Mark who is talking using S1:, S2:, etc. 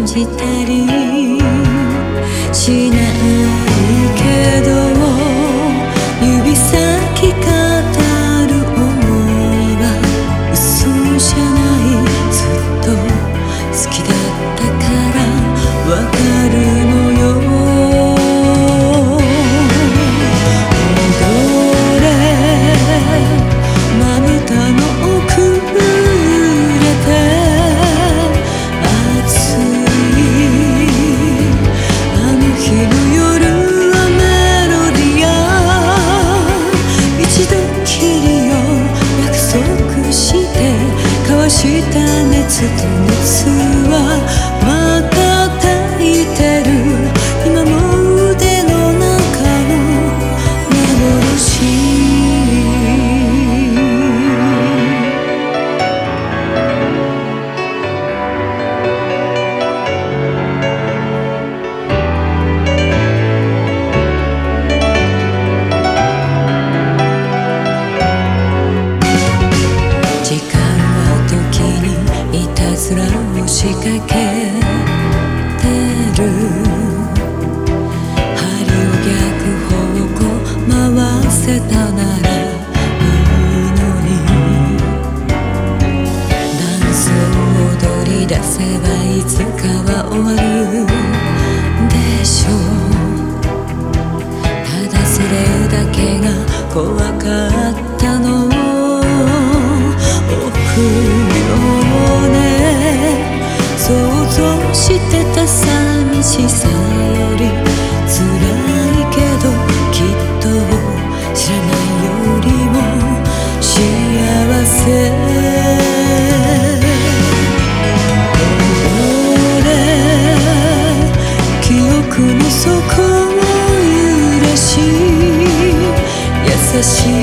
S1: じたりしないけど、指先語る想いは嘘じゃない。ずっと好きだったからわかるのよ。踊れまぶたの奥揺れて熱いあの日の夜はメロディアン。一度きりを約束して交わした熱と熱はまた焚いてる。今も腕の中の幻。時間は時にいたずらを仕掛けてる。針を逆方向回せたならいいのに。ダンスを踊り出せばいつかは終わるでしょう。ただそれだけが怖かったの。臆病ね、想像してた寂しさより辛いけど、きっと知らないよりも幸せ。踊れ記憶の底を揺らし優しい